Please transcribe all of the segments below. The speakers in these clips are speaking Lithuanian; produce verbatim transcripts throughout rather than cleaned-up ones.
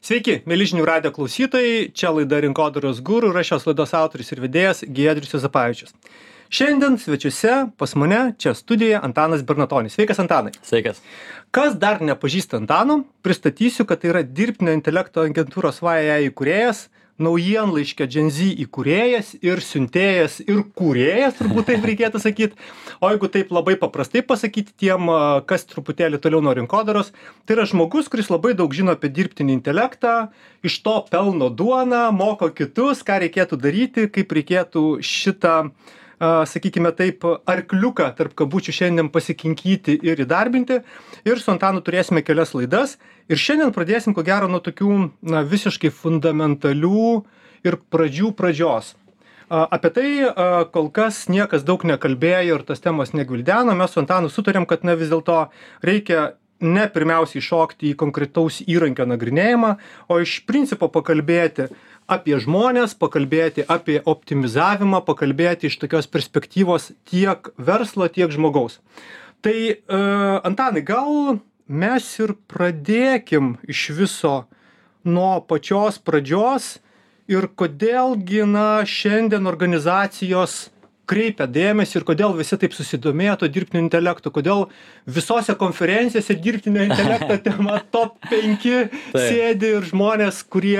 Sveiki, mėly žinių radijo klausytojai, čia laida Rinkodaros guru ir aš šios laidos autorius ir vedėjas Giedrius Juozapavičius. Šiandien svečiuose pas mane čia studijoje Antanas Bernatonis. Sveikas, Antanai. Sveikas. Kas dar nepažįsta Antano, pristatysiu, kad tai yra dirbtinio intelekto agentūros V A I įkūrėjas, naujienlaiškio Gen Z įkūrėjas ir siuntėjas ir kūrėjas, turbūt taip reikėtų sakyti. O jeigu taip labai paprastai pasakyti tiem, kas truputėlį toliau nuo rinkodaros, tai yra žmogus, kuris labai daug žino apie dirbtinį intelektą, iš to pelno duoną, moko kitus, ką reikėtų daryti, kaip reikėtų šitą, sakykime taip, arkliuką tarp kabučių šiandien pasikinkyti ir įdarbinti. Ir su Antanu turėsime kelias laidas. Ir šiandien pradėsim, ko gero, nuo tokių na, visiškai fundamentalių ir pradžių pradžios. Apie tai kol kas niekas daug nekalbėjo ir tas temas negvildeno. Mes su Antanu sutarėm, kad na, vis dėlto reikia ne pirmiausiai šokti į konkretaus įrankio nagrinėjimą, o iš principo pakalbėti apie žmonės, pakalbėti apie optimizavimą, pakalbėti iš tokios perspektyvos tiek verslo, tiek žmogaus. Tai, uh, Antanai, gal mes ir pradėkim iš viso nuo pačios pradžios ir kodėlgi na, šiandien organizacijos kreipia dėmesį ir kodėl visi taip susidomėjo to dirbtinio intelekto, kodėl visose konferencijose dirbtinio intelekto tema top penki sėdi ir žmonės, kurie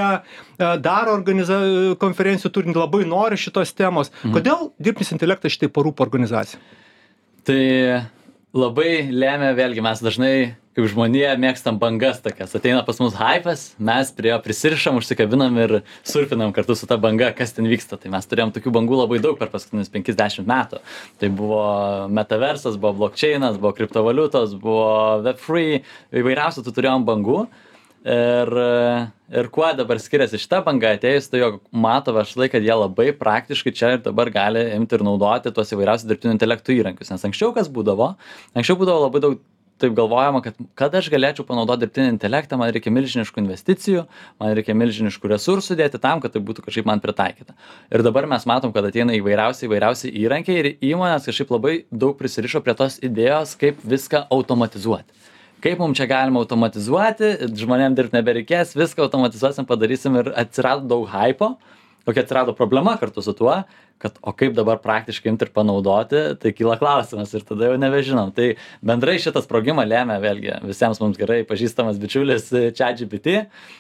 daro organiza... konferencijų turint labai nori šitos temos. Mhm. Kodėl dirbtinis intelektas šitai parūpo organizacijai? Tai labai lėmė, vėlgi mes dažnai kaip žmonija mėgstam bangas tokias. Ateina pas mus hypas, mes prie jo prisirišam, užsikabinam ir surfinam kartu su ta banga, kas ten vyksta. Tai mes turėjom tokių bangų labai daug per paskutinius penkiasdešimt metų. Tai buvo metaversas, buvo blockchainas, buvo kriptovaliutos, buvo web free, įvairiausių tų turėjom bangų. Ir, ir kuo dabar skiriasi šita banga atėjus, tai jog mato verslai, kad jie labai praktiškai čia ir dabar gali imti ir naudoti tuos įvairiausius dirbtinio intelekto įrankius. Nes anksčiau kas būdavo? Anksčiau būdavo labai daug taip galvojama, kad kad aš galėčiau panaudoti dirbtinį intelektą, man reikia milžiniškų investicijų, man reikia milžiniškų resursų dėti tam, kad tai būtų kažkaip man pritaikyta. Ir dabar mes matom, kad ateina įvairiausiai, įvairiausiai įrankiai ir įmonės kažkaip labai daug prisirišo prie tos idėjos, kaip viską automatizuoti. Kaip mums čia galima automatizuoti, žmonėm dirbti nebereikės, viską automatizuosim, padarysim ir atsirado daug hypo. Kokia atsirado problema kartu su tuo, kad o kaip dabar praktiškai imti ir panaudoti, tai kyla klausimas ir tada jau nebežinom. Tai bendrai šitą sprogimą lėmė vėlgi visiems mums gerai pažįstamas bičiulis ChatGPT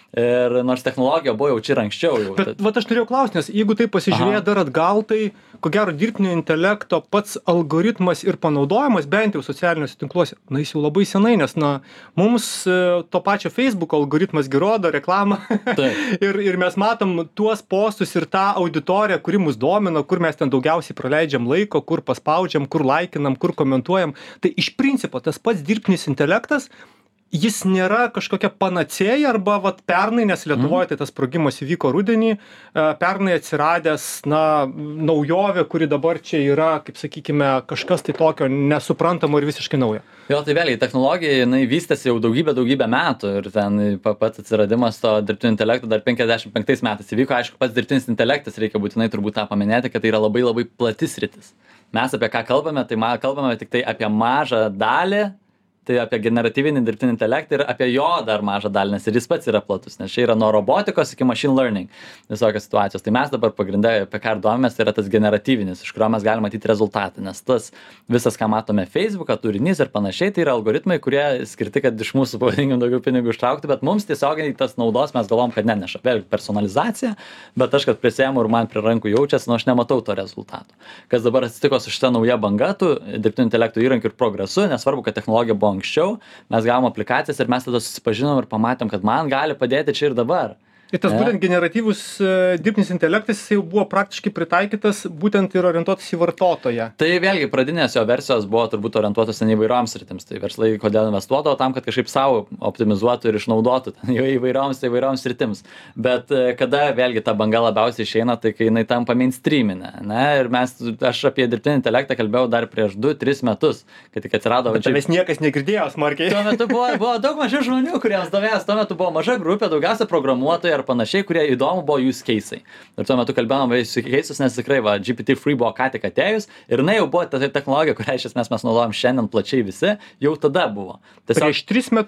ir nors technologija buvo jau čia ir anksčiau. Jau, Bet vat aš turėjau klausti, nes jeigu tai pasižiūrėję dar atgal, tai ko gero dirbtinio intelekto pats algoritmas ir panaudojimas, bent jau socialiniuose tinkluose, na jis jau labai senai, nes na mums to pačio Facebook algoritmas rodo reklamą ir, ir mes matom tuos postus ir tą auditoriją, kuri mus domina, kur mes ten daugiausiai praleidžiam laiko, kur paspaudžiam, kur laikinam, kur komentuojam. Tai iš principo tas pats dirbtinis intelektas, jis nėra kažkokia panacėja arba vat pernai, nes Lietuvoje tai tas sprogimas įvyko rudenį, pernai atsiradęs na, naujovė, kuri dabar čia yra, kaip sakykime, kažkas tai tokio nesuprantamo ir visiškai naujo. Jo, tai vėliai, technologija, jinai vystėsi jau daugybę, daugybę metų ir ten pats atsiradimas to dirbtinio intelekto dar penkiasdešimt penktais metais įvyko. Aišku, pats dirbtinis intelektas, reikia būtinai turbūt tą paminėti, kad tai yra labai labai platis sritis. Mes apie ką kalbame, tai kalbame tik tai apie mažą dalį, tai apie generatyvinį dirbtinį intelektą ir apie jo dar mažą dalį, nes ir jis pats yra platus, nes čia yra nuo robotikos iki machine learning visokios situacijos. Tai mes dabar pagrindė, apie ką domės, tai yra tas generatyvinis, iš kurio mes galime matyti rezultatą, nes tas visas, ką matome Facebooką, turinys ir panašiai, tai yra algoritmai, kurie skirti, kad iš mūsų pavadinkim daugiau pinigų ištraukti, bet mums tiesiogiai tas naudos mes galvom, kad neneša. Vėlgi personalizacija, bet aš, kad prisėmu ir man prie rankų jaučiasi, nu aš nematau to rezultato. Kas dabar atsitiko su šita nauja banga, tų dirbtinio intelekto įrankių ir progresu, nesvarbu, kad technologija buvo anksčiau, mes gavom aplikacijas ir mes tada susipažinom ir pamatėm, kad man gali padėti čia ir dabar. Ir tas būtent generatyvus dirbtinis intelektas jis jau buvo praktiškai pritaikytas būtent ir orientuotas į vartotoją. Tai vėlgi pradinės jo versijos buvo turbūt orientuotos įvairioms sritims. Tai verslai kodėl investuodavo tam, kad kažkaip savo optimizuotų ir išnaudotų jau įvairioms, įvairioms sritims. Bet kada vėlgi ta banga labiausiai išeina, tai kai jinai tampa mainstreaminė, ne? Ir mes, aš apie dirbtinį intelektą kalbėjau dar prieš du tris metus, kai tik atsirado. Bet tavęs niekas negirdėjo smarkiai. Tuo metu buvo, buvo daug mažiau žmonių, kuriems domėjęs, tuo metu buvo maža grupė, daugiausia programuotojai ar panašiai, kurie įdomu buvo use case'ai. Ir tuo metu kalbėjom apie use case'us, nes tikrai va, G P T Free buvo ką tik atėjus ir jinai jau buvo ta technologija, kurią iš esmės mes naudojam šiandien plačiai visi, jau tada buvo. Tiesiog prieš tris metus.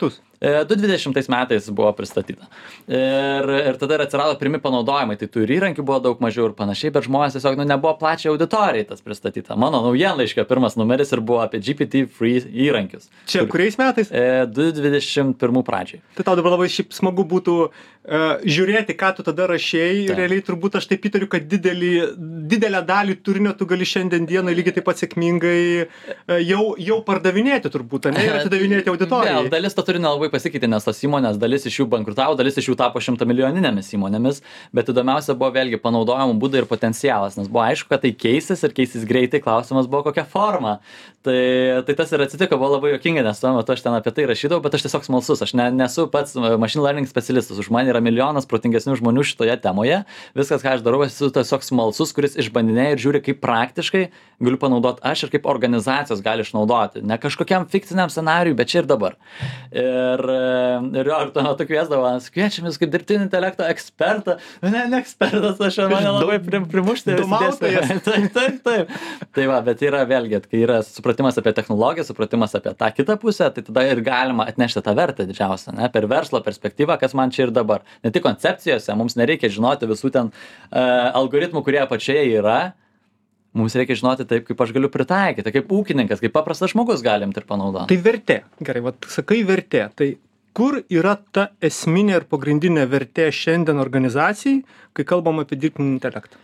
du tūkstančiai dvidešimtais metais buvo pristatyta. Ir, ir tada ir atsirado pirmi panaudojimai, tai tų ir įrankių buvo daug mažiau ir panašiai, bet žmonės tiesiog nu, nebuvo plačiai auditorijai tas pristatyta. Mano naujienlaiškio pirmas numeris ir buvo apie G P T free įrankius. Čia kur, kuriais metais? du tūkstančiai dvidešimt pirmų pradžiai. Tai tau dabar labai šiaip smagu būtų uh, žiūrėti, ką tu tada rašėjai. Ta. Realiai turbūt aš taip įtariu, kad didelį, didelę dalį turinio tu gali šiandien dieną lygiai taip pat sėkmingai uh, jau, jau pardavinėti turbūt, ne, ir atidavinėti auditorijai. Vėl, dalis to turinio labai pasikeitė, nes tos įmonės, dalis iš jų bankrutavo, dalis iš jų tapo šimtamilijoninėmis įmonėmis, bet įdomiausia buvo vėlgi panaudojimo būdai ir potencialas, nes buvo aišku, kad tai keisis ir keisis greitai, klausimas buvo kokia forma. Tai, tai tas ir atsitiko, buvo labai juokinga, nes tuo metu aš ten apie tai rašydavau, bet aš tiesiog smalsus, aš ne, nesu pats machine learning specialistas, už mane yra milijonas protingesnių žmonių šitoje temoje, viskas, ką aš darau, esu tiesiog smalsus, kuris išbandinėja ir žiūri, kaip praktiškai galiu panaudoti aš ir kaip organizacijos gali išnaudoti, ne kažkokiam fikciniam scenarijui, bet čia ir dabar. Ir, ir jo, ir tuo metu kviesdavo, kviečiamės kaip dirbtinio intelekto ekspertą, ne, ne ekspertas, aš mane labai prim, primušti. Taip, taip, taip, taip. Tai va, bet yra vėlgi, kai yra supratimas apie technologiją, supratimas apie tą kitą pusę, tai tada ir galima atnešti tą vertę didžiausią, ne, per verslo perspektyvą, kas man čia ir dabar. Ne tik koncepcijose, mums nereikia žinoti visų ten uh, algoritmų, kurie apačioje yra, mums reikia žinoti taip, kaip aš galiu pritaikyti, kaip ūkininkas, kaip paprastas žmogus galim ir panaudoti. Tai vertė, gerai, va, sakai vertė, tai kur yra ta esminė ir pagrindinė vertė šiandien organizacijai, kai kalbam apie dirbtinį intelektą?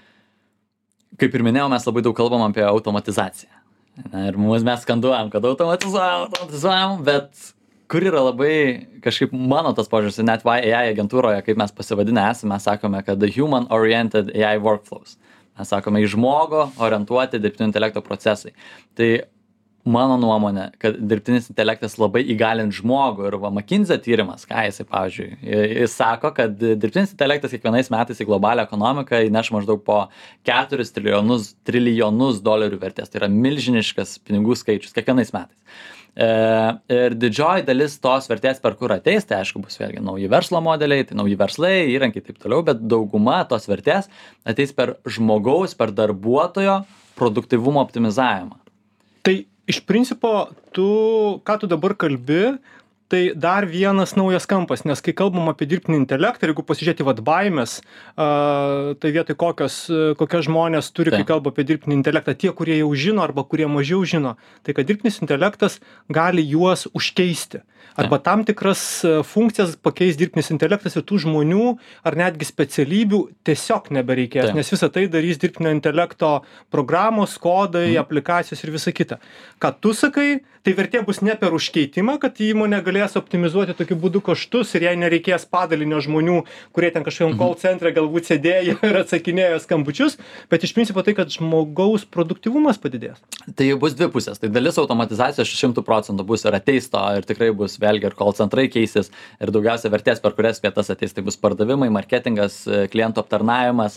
Kaip ir minėjau, mes labai daug kalbam apie automatizaciją. Na, ir mums mes skanduojam, kad automatizuojam, automatizuojam, bet kur yra labai kažkaip mano tas požiūris, net Y A I agentūroje, kaip mes pasivadinę esame, mes sakome, kad the human oriented A I workflows. Mes sakome, į žmogų orientuoti dirbtinio intelekto procesai. Tai mano nuomonė, kad dirbtinis intelektas labai įgalint žmogų ir va, McKinsey tyrimas, ką jisai, pavyzdžiui, jis sako, kad dirbtinis intelektas kiekvienais metais į globalią ekonomiką įneš maždaug po keturis trilijonus, trilijonus dolerių vertės. Tai yra milžiniškas pinigų skaičius kiekvienais metais. E, ir didžioji dalis tos vertės, per kur ateis, tai aišku bus vėlgi nauji verslo modeliai, tai nauji verslai, įrankiai taip toliau, bet dauguma tos vertės ateis per žmogaus, per darbuotojo produktyvumo optimizavimą. Tai iš principo, tu, ką tu dabar kalbi, tai dar vienas naujas kampas, nes kai kalbam apie dirbtinį intelektą, jeigu pasižiūrėti vat baimės, uh, tai vietoj kokios, kokios žmonės turi, kai kalba apie dirbtinį intelektą, tie, kurie jau žino arba kurie mažiau žino, tai kad dirbtinis intelektas gali juos užkeisti. Arba tam tikras funkcijas pakeis dirbtinis intelektas ir tų žmonių ar netgi specialybių tiesiog nebereikės, nes visą tai darys dirbtinio intelekto programos, kodai, mm. aplikacijos ir visa kita. Ką tu sakai, tai vertė bus ne per užkeitimą, kad įmonė galės optimizuoti tokiu būdu kaštus ir jai nereikės padalinio žmonių, kurie ten kažkokiam mm. call centre galbūt sėdėjo ir atsakinėjo skambučius, bet iš principo tai, kad žmogaus produktyvumas padidės. Tai bus dvi pusės. Tai dalis automatizacijos šimtų procentų bus ir ateis to ir tikrai bus vėlgi ir call centrai keisis ir daugiausia vertės, per kurias vietas ateis. Tai bus pardavimai, marketingas, klientų aptarnavimas,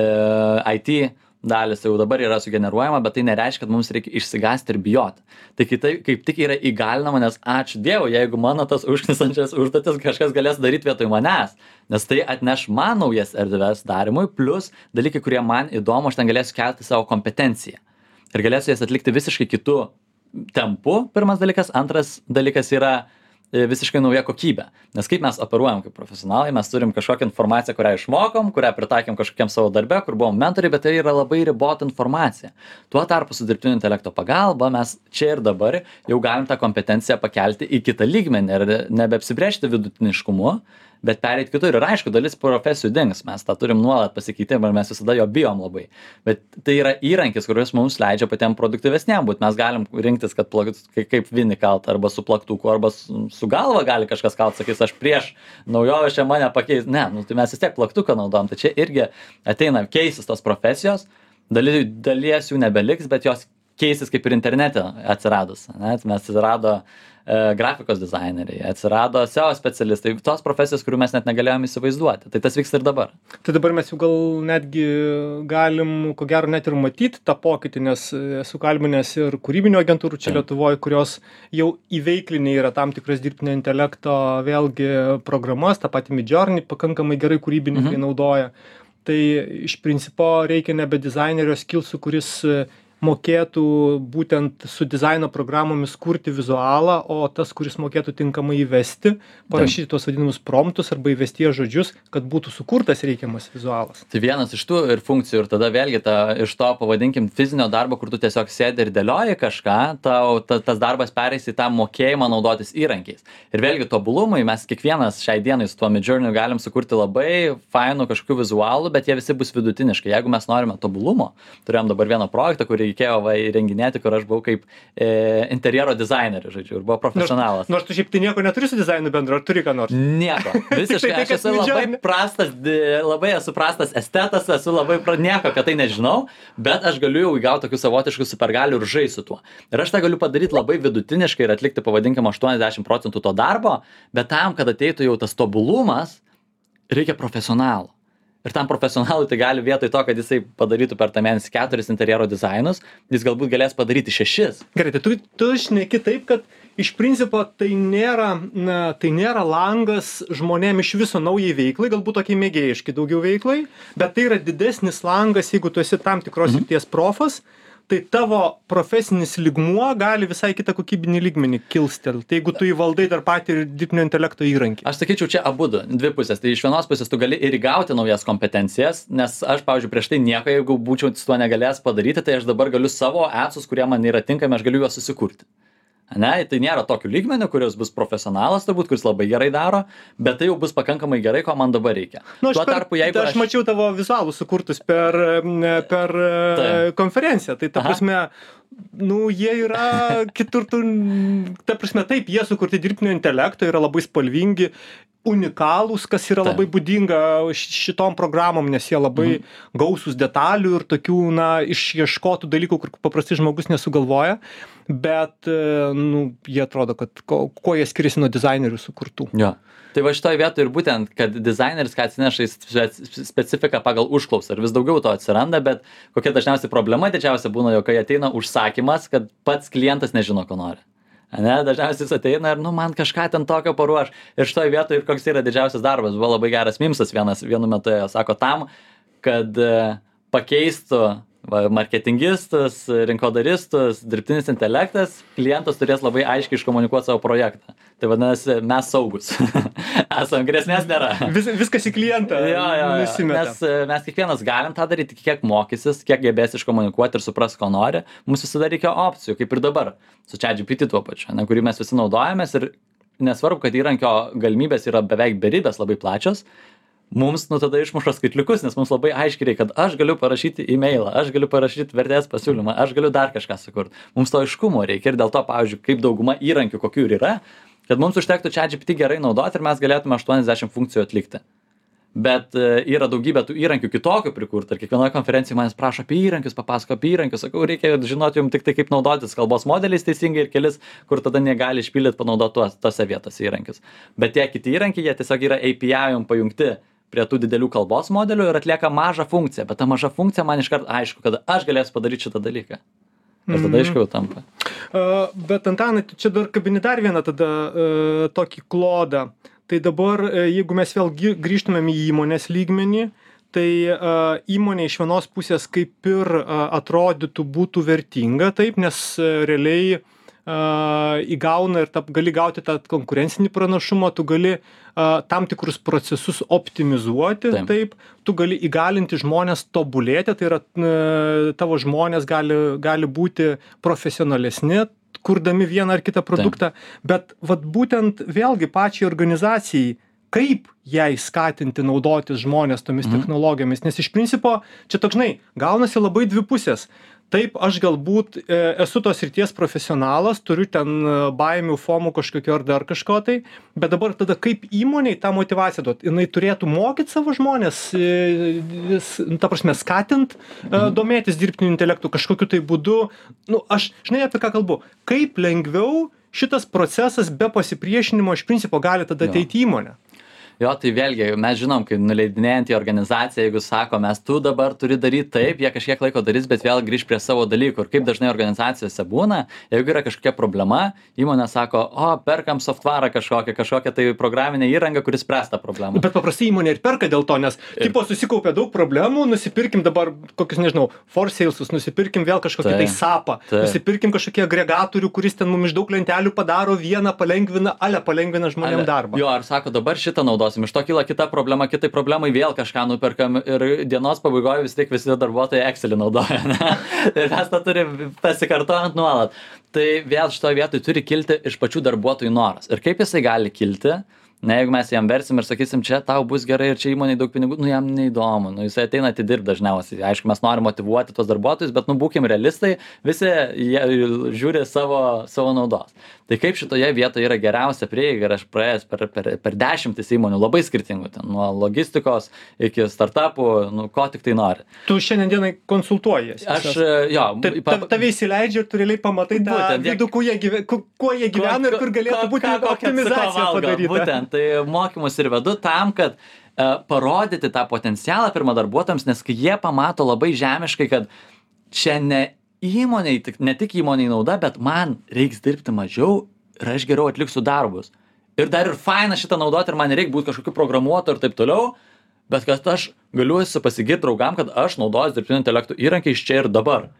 I T dalis jau dabar yra sugeneruojama, bet tai nereiškia, kad mums reikia išsigąsti ir bijoti. Tai kitai, kaip tik yra įgalinama, nes ačiū Dievui, jeigu mano tas užknisančias užduotis kažkas galės daryti vietoj manęs, nes tai atneš man naujas erdves darimui, plus dalykai, kurie man įdomu, aš ten galėsiu kelti savo kompetenciją ir galėsiu jas atlikti visiškai kitų tempų, pirmas dalykas. Antras dalykas yra visiškai nauja kokybė. Nes kaip mes operuojam kaip profesionalai, mes turim kažkokią informaciją, kurią išmokom, kurią pritaikėm kažkokiam savo darbe, kur buvom mentoriai, bet tai yra labai ribota informacija. Tuo tarpu su dirbtinio intelekto pagalba mes čia ir dabar jau galim tą kompetenciją pakelti į kitą lygmenį ir nebeapsibrėžti vidutiniškumu, bet pereiti kitur. Ir aišku, dalis profesijų dings, mes tą turim nuolat pasikeitimą ir mes visada jo bijom labai. Bet tai yra įrankis, kuris mums leidžia patiem produktyvesniam būt. Mes galim rinktis, kad plakt, kaip vinį kalt arba su plaktuku, arba su, su galva gali kažkas kalt, sakys, aš prieš naujovę čia mane pakeis. Ne, nu, tai mes vis tiek plaktuką naudojam. Tai čia irgi ateina keisis tos profesijos, daly, dalies jų nebeliks, bet jos keisis kaip ir internete atsiradus. Ne? Mes atsirado grafikos dizaineriai, atsirado S E O specialistai, tos profesijos, kurių mes net negalėjom įsivaizduoti. Tai tas vyksta ir dabar. Tai dabar mes jau gal netgi galim, ko gero, net ir matyti tą pokytį, nes esu kalbinęs ir kūrybinių agentūrų čia Lietuvoje, kurios jau įveiklinė yra tam tikras dirbtinio intelekto vėlgi programas, tą patį Midjourney pakankamai gerai kūrybininkai mhm. naudoja. Tai iš principo reikia nebe dizainerio skillsų, kuris mokėtų būtent su dizaino programomis kurti vizualą, o tas, kuris mokėtų tinkamai įvesti, parašyti tuos vadinamus promptus arba įvesties žodžius, kad būtų sukurtas reikiamas vizualas. Tai vienas iš tų ir funkcijų, ir tada vėlgi ta, iš to, pavadinkim, fizinio darbo, kur tu tiesiog sėdi ir dėlioji kažką, tau ta, tas darbas pereis į tą mokėjimą naudotis įrankiais. Ir vėlgi tobulumui mes kiekvienas šiai dienai su tuo Midjourney galim sukurti labai fainų kažkokių vizualų, bet jie visi bus vidutiniškai. Jeigu mes norime tobulumo, turėjom dabar vieną projektą, kurį reikėjo va įrenginėti, kur aš buvau kaip e, interjero dizaineris, žodžiu, ir buvo profesionalas. Nors, nors tu šiaip tai nieko neturi su dizainu bendro, ar turi ką nors? Nieko. Visiškai. tai, aš esu labai prastas, labai esu prastas estetas, esu labai pra, nieko apie tai nežinau, bet aš galiu jau įgauti tokių savotiškų supergalių ir žaisti su tuo. Ir aš tą galiu padaryti labai vidutiniškai ir atlikti, pavadinkim, aštuoniasdešimt procentų to darbo, bet tam, kad ateitų jau tas tobulumas, reikia profesionalų. Ir tam profesionalui tai gali vietoj to, kad jisai padarytų per tą mėnesį keturis interjero dizainus, jis galbūt galės padaryti šešis. Gerai, tai tu, tu šneki taip, kad iš principo tai nėra, na, tai nėra langas žmonėm iš viso naujai veiklai, galbūt tokiai mėgėjiškai daugiau veiklai, bet tai yra didesnis langas, jeigu tu esi tam tikros Mhm. srities profas, tai tavo profesinis lygmuo gali visai kitą kokybinį lygmenį kilstelti. Tai jeigu tu įvaldai dar patį ir dirbtinio intelekto įrankį. Aš sakyčiau, čia abudu, dvi pusės. Tai iš vienos pusės tu gali ir įgauti naujas kompetencijas, nes aš, pavyzdžiui, prieš tai nieko, jeigu būčiau su tuo negalėjęs padaryti, tai aš dabar galiu savo etsus, kurie man yra tinkami, aš galiu juos susikurti. Ne, tai nėra tokių lygmenių, kurios bus profesionalas turbūt, kuris labai gerai daro, bet tai jau bus pakankamai gerai, ko man dabar reikia. Nu, aš, Tuo per, tarpu, jeigu aš, aš mačiau tavo vizualus sukurtus per, per Tai. konferenciją, tai ta Aha. prasme, nu, jie yra kitur, tu, ta prasme, taip, jie sukurti dirbtinio intelekto, yra labai spalvingi, unikalūs, kas yra Taip. labai būdinga šitom programom, nes jie labai Mhm. gausūs detalių ir tokių, na, išieškotų dalykų, kur paprastai žmogus nesugalvoja, bet, e, nu, jie atrodo, kad ko, kuo jie skiriasi nuo dizainerių sukurtų. Jo. Tai va šitoj vietoj ir būtent, kad dizaineris, ką atsineša į spe- specifiką pagal užklausą ir vis daugiau to atsiranda, bet kokia dažniausiai problema didžiausia būna, jog kai ateina užsakymas, kad pats klientas nežino, ko nori. Ne, dažniausiai jis ateina ir, nu, man kažką ten tokio paruoš. Ir šitoj vietoj ir koks yra didžiausias darbas. Buvo labai geras mimsas vienas, vienu metu, ėjo, sako, tam, kad e, pakeistų va, marketingistus, rinkodaristus, dirbtinis intelektas, klientas turės labai aiškiai iškomunikuoti savo projektą. Tai vadinasi, mes saugus. Esam, grėsmės nėra. Vis, viskas į klientą Jo, jo, jo. nusimeta. Mes, e, mes kiekvienas galim tą daryti, kiek mokysis, kiek gebės iškomunikuoti ir supras, ko nori. Mums visada reikia opcijų, kaip ir dabar, su ChatGPT tuo pačiu, ne, kurį mes visi naudojamės ir nesvarbu, kad įrankio galimybės yra beveik beribės, labai plačios. Mums nu tada išmuša skaitliukus, nes mums labai aiškiai reikia, kad aš galiu parašyti e-mailą, aš galiu parašyti vertės pasiūlymą, aš galiu dar kažką sukurti. Mums to aiškumo reikia ir dėl to, pavyzdžiui, kaip dauguma įrankių, kokių ir yra, kad mums užtektų ChatGPT gerai naudoti ir mes galėtume aštuoniasdešimt funkcijų atlikti. Bet e, yra daugybė tų įrankių kitokių prikurta ir kiekvienoje konferencijoje manęs prašo apie įrankius, papasako apie įrankius, sakau, reikia žinoti jums tik tai, kaip naudotis kalbos modeliais teisingai ir kelis, kur tada negali išpildyti panaudoti tuos, tose vietose įrankius. Bet tie kiti įrankiai, jie tiesiog yra A P I jum pajungti prie tų didelių kalbos modelių ir atlieka mažą funkciją, bet ta maža funkcija man iškart aišku, kad aš galėsiu padaryti šitą dalyką. Ir tada aiškiau tampa. Uh, bet Antanai, tu čia dar kabini dar vieną tada uh, tokį klodą. Tai dabar, uh, jeigu mes vėl gi- grįžtumėm į įmonės lygmenį, tai uh, įmonė iš vienos pusės kaip ir uh, atrodytų būtų vertinga, taip, nes uh, realiai uh, įgauna ir tap, gali gauti tą konkurencinį pranašumą, tu gali uh, tam tikrus procesus optimizuoti, Taip. taip, tu gali įgalinti žmonės tobulėti, tai yra uh, tavo žmonės gali, gali būti profesionalesni, kurdami vieną ar kitą produktą, bet vat būtent vėlgi pačiai organizacijai, kaip jai skatinti naudotis žmonės tomis Mhm. technologijomis, nes iš principo čia toks, žinai, gaunasi labai dvi pusės. Taip, aš galbūt e, esu tos srities profesionalas, turiu ten e, baimių, fomų kažkokio ar dar kažko tai, bet dabar tada kaip įmoniai tą motyvaciją duoti? Jinai turėtų mokyti savo žmonės, e, vis, ta prasme, skatint e, domėtis dirbtiniu intelektu kažkokiu tai būdu. Nu, aš, žinai, apie ką kalbu, kaip lengviau šitas procesas be pasipriešinimo iš principo gali tada Jo. ateiti į įmonę. Jo, tai vėlgi, mes žinom, kai nuleidinėjant į organizaciją, jeigu sako, mes tu dabar turi daryti taip, jie kažkiek laiko darys, bet vėl grįž prie savo dalykų. Ir kaip dažnai organizacijose būna, jeigu yra kažkokia problema, įmonė sako, o, perkam softvarą kažkokią, kažkokią tai programinę įrangą, kuris spręs tą problemą. Bet paprastai įmonė ir perka dėl to, nes ir... tipo susikaupė daug problemų, nusipirkim dabar kokius, nežinau, for salesus, nusipirkim vėl kažkokį tai, tai sapą, tai. nusipirkim kažkokį agregatorių, kuris ten mums iš daug lentelių padaro vieną, palengvina, ale palengvina žmonėm ale. darbą. Jo, ar sako, dabar šitą naudos. Iš to kyla kita problema, kitai problemai vėl kažką nuperkam ir dienos pabaigoje vis tiek visi darbuotojai Excelį naudoja. Ne? Ir mes tą turim pasikartojant nuolat. Tai vėl šitoje vietoje turi kilti iš pačių darbuotojų noras. Ir kaip jisai gali kilti, ne, jeigu mes jam versim ir sakysim, čia tau bus gerai ir čia įmonei daug pinigų, nu jam neįdomu, nu jisai ateina atidirbti dažniausiai. Aišku, mes norim motyvuoti tos darbuotojus, bet nu būkim realistai, visi jie žiūri savo, savo naudos. Tai kaip šitoje vietoje yra geriausia prieiga ir aš praėjęs per, per, per dešimtis įmonių labai skirtingų, ten, nuo logistikos iki startupų, nu ko tik tai nori. Tu šiandien dienai konsultuojies. Aš, jo. Ta, ta, tave įsileidžia ir tu realiai pamatai tą vidų, kuo jie gyvena, kuo jie gyvena ir kur galėtų būti optimizacija padaryta. Būtent, tai mokymus ir vedu tam, kad uh, parodyti tą potencialą pirmą darbuotojams, nes kai jie pamato labai žemiškai, kad čia ne įmoniai, ne tik įmoniai nauda, bet man reiks dirbti mažiau ir aš geriau atliksiu darbus. Ir dar ir faina šitą naudoti ir man reikia būti kažkokiu programuotoju ir taip toliau, bet kad aš galiu pasigirti draugam, kad aš naudoju dirbtinio intelekto įrankiais čia ir dabar.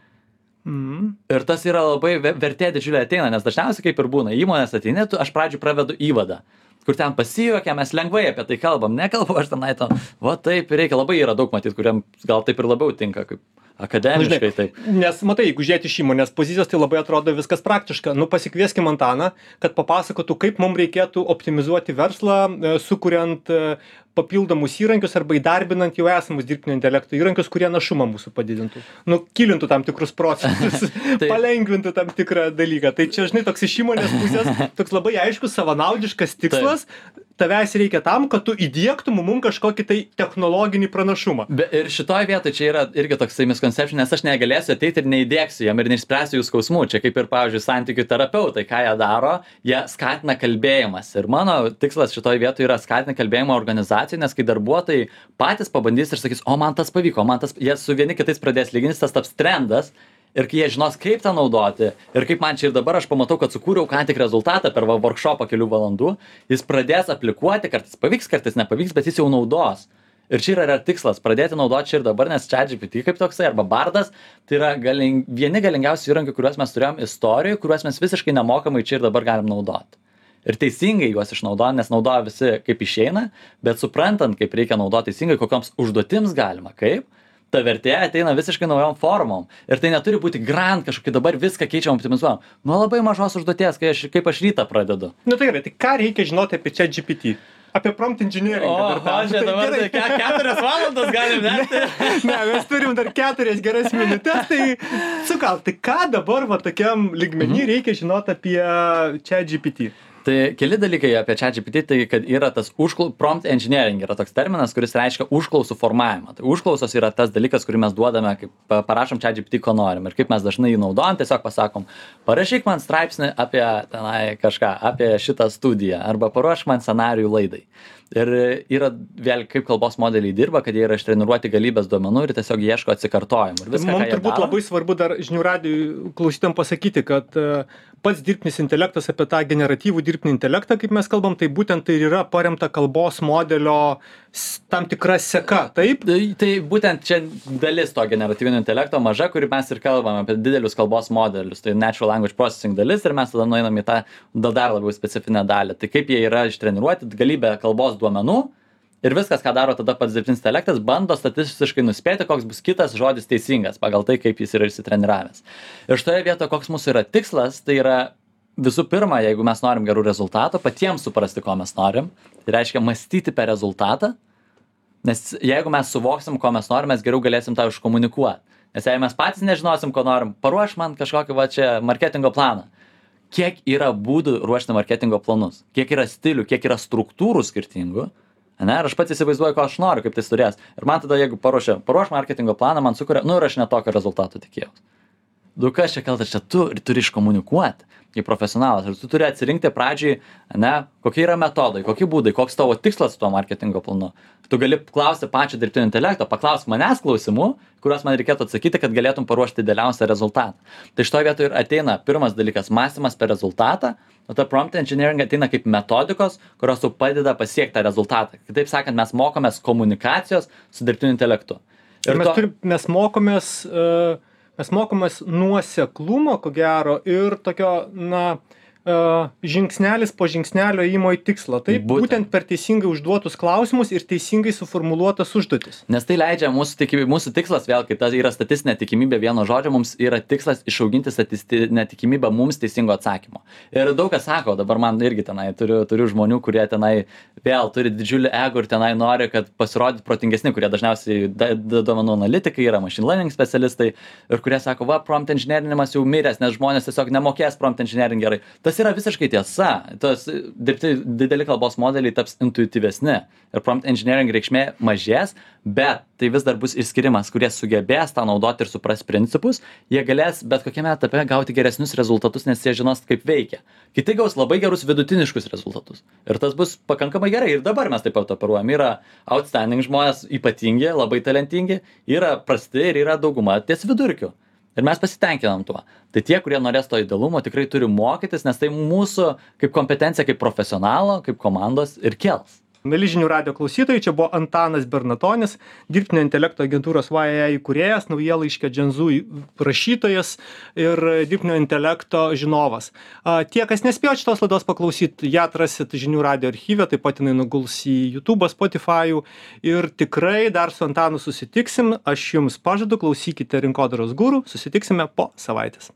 Mm. Ir tas yra labai vertė didžiulė ateina, nes dažniausiai kaip ir būna, įmonės ateina, aš pradžių pravedu įvadą, kur ten pasijuokia, mes lengvai apie tai kalbam, nekalbu aš tenai to, va taip reikia, labai yra daug matyti, kuriam gal taip ir labiau tinka, kaip akademiškai taip. Nes matai, jeigu žiūrėti iš įmonės pozicijos, tai labai atrodo viskas praktiška. Nu pasikvieskim Antaną, kad papasakotų, kaip mums reikėtų optimizuoti verslą, sukuriant papildomus įrankius arba įdarbinant jau esamus dirbtinio intelekto įrankius, kurie našumą mūsų padidintų. Nu, kilintų tam tikrus procentus, palengvintų tam tikrą dalyką. Tai čia, žinai, toks iš įmonės pusės, toks labai aiškus, savanaudiškas tikslas. Taip. Tavęs reikia tam, kad tu įdiegtum mum kažkokį tai technologinį pranašumą. Be, ir šitoje vietoje čia yra irgi toksai misconception, nes aš negalėsiu ateiti ir neįdėksiu jam ir neišspręsiu jų skausmų. Čia kaip ir, pavyzdžiui, santykių terapeutai, ką jie daro, jie skatina kalbėjimas. Ir mano tikslas šitoje vietoje yra skatinti kalbėjimą organizacijai, nes kai darbuotojai patys pabandys ir sakys, o man tas pavyko, man tas, jie su vieni kitais pradės lygintis, tas taps trendas. Ir kai jie žinos, kaip tą naudoti ir kaip man čia ir dabar aš pamatau, kad sukūriau ką tik rezultatą per workshopą kelių valandų, jis pradės aplikuoti, kartais pavyks, kartais nepavyks, bet jis jau naudos. Ir čia yra, yra tikslas pradėti naudoti čia ir dabar, nes ChatGPT kaip toksai arba Bardas, tai yra galing, vieni galingiausių įrankių, kuriuos mes turėjom istorijų, kuriuos mes visiškai nemokamai čia ir dabar galim naudoti. Ir teisingai juos išnaudojam, nes naudoja visi kaip išeina, bet suprantant, kaip reikia naudoti teisingai, kokioms užduotims galima, kaip ta vertė ateina visiškai naujom formom. Ir tai neturi būti grand kažkokia dabar viską keičiam, optimizuojam. Nuo labai mažos užduoties, kai aš, kaip aš rytą pradedu. Nu tai gerai, tai ką reikia žinoti apie ChatGPT? Apie prompt engineering. O, o čia dabar tai ke, keturias valandas galim verti. Ne, ne, mes turim dar keturias geras minutės, tai sukal, tai ką dabar va tokiam lygmenį mhm. reikia žinoti apie ChatGPT? Tai keli dalykai apie ChatGPT, tai kad yra tas užklau, prompt engineering yra toks terminas, kuris reiškia užklausų formavimą. Tai užklausos yra tas dalykas, kurį mes duodame, kaip parašom ChatGPT, ko norim. Ir kaip mes dažnai jį naudojam, tiesiog pasakom, parašyk man straipsnį apie tenai kažką, apie šitą studiją, arba paruošk man scenarijų laidai. Ir yra vėl kaip kalbos modeliai dirba, kad jie yra ištreniruoti galybės duomenų ir tiesiog ieško atsikartojimų. Ir viską, mums turbūt daro, labai svarbu dar žinių radijų klausytėm pasakyti, kad pats dirbtinis intelektas apie tą generatyvų dirbtinį intelektą, kaip mes kalbam, tai būtent tai yra paremta kalbos modelio tam tikra seka, taip? Tai, tai būtent čia dalis to generatyvinio intelekto maža, kurį mes ir kalbame apie didelius kalbos modelius, tai natural language processing dalis ir mes tada nueinam į tą dar labiau specifinę dalį. Tai kaip jie yra ištreniruoti, galybė kalbos duomenų ir viskas, ką daro tada pats dirbtinis intelektas, bando statistiškai nuspėti, koks bus kitas žodis teisingas pagal tai, kaip jis yra išsitreniravęs. Ir šitoje vietoje, koks mūsų yra tikslas, tai yra visų pirma, jeigu mes norim gerų rezultatų, patiems suprasti, ko mes norim, tai reiškia mąstyti per rezultatą, nes jeigu mes suvoksim, ko mes norim, mes geriau galėsim tą iškomunikuoti. Nes jei mes patys nežinosim, ko norim, paruoš man kažkokį va čia marketingo planą. Kiek yra būdų ruošti marketingo planus, kiek yra stilių, kiek yra struktūrų skirtingų, ne, ir aš pats įsivaizduoju, ko aš noriu, kaip tai turės. Ir man tada, jeigu paruošia, paruoš marketingo planą, man sukuria, nu ir aš netokio rezultato tikėjausi. Du kas čia kaltas, čia tu ir turi iškomunikuoti. kaip profesionalas. Ir tu turi atsirinkti pradžiai, ne, kokie yra metodai, kokie būdai, koks tavo tikslas su tuo marketingo planu. Tu gali klausti pačio dirbtinio intelekto, paklausk manęs klausimų, kuriuos man reikėtų atsakyti, kad galėtum paruošti idealiausią rezultatą. Tai šitoje vietoje ir ateina pirmas dalykas – mąstymas per rezultatą, o ta prompt engineering ateina kaip metodikos, kurios jau padeda pasiekti tą rezultatą. Kitaip sakant, mes mokomės komunikacijos su dirbtiniu intelektu. Ir mes, turim, mes mokomės, uh, mes mokomės nuoseklumo, ko gero, ir tokio, na, uh, žingsnelis po žingsnelio įmo į tikslą. Tai būtent. būtent per teisingai užduotus klausimus ir teisingai suformuluotas užduotis. Nes tai leidžia mūsų, tiki, mūsų tikslas, vėl, kai tai yra statistinė tikimybė vieno žodžio, mums yra tikslas išauginti statistinę tikimybę mums teisingo atsakymo. Ir daug kas sako, dabar man irgi tenai turiu, turiu žmonių, kurie tenai vėl turi didžiulį ego ir tenai nori, kad pasirodytų protingesni, kurie dažniausiai duomenų analitikai yra, machine learning specialistai ir kurie sako, va, prompt engineeringimas jau miręs, nes žmonės tiesiog nemokės prompt engineering gerai. Tas yra visiškai tiesa. Tas dirbti dideli kalbos modeliai taps intuityvesni ir prompt engineering reikšmė mažės, bet tai vis dar bus išskirimas, kurie sugebės tą naudoti ir supras principus, jie galės bet kokiame etape gauti geresnius rezultatus, nes jie žinos, kaip veikia. Kiti gaus labai gerus vidutiniškus rezultatus. Ir tas bus pakankamai gerai. Ir dabar mes taip pat operuojam. Yra outstanding žmonės, ypatingi, labai talentingi, yra prasti ir yra dauguma ties vidurkiu. Ir mes pasitenkinam tuo. Tai tie, kurie norės to idealumo, tikrai turi mokytis, nes tai mūsų kaip kompetencija, kaip profesionalo, kaip komandos ir kels. Mieli žinių radijo klausytojai, čia buvo Antanas Bernatonis, dirbtinio intelekto agentūros Y A I įkūrėjas, naujienlaiškio Dženzu rašytojas ir dirbtinio intelekto žinovas. Tie, kas nespėjo šitos laidos paklausyti, ją atrasit žinių radijo archyve, taip pat jinai nuguls į YouTube, Spotify ir tikrai dar su Antanu susitiksim. Aš jums pažadu, klausykite Rinkodaros guru, susitiksime po savaitės.